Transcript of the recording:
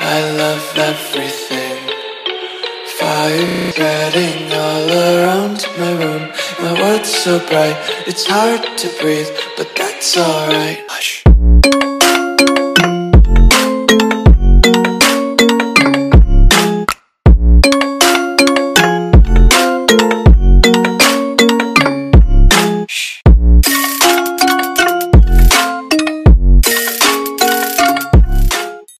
I love everything. Fire spreading all around my room. My world's so bright, it's hard to breathe, but that's alright. Hush.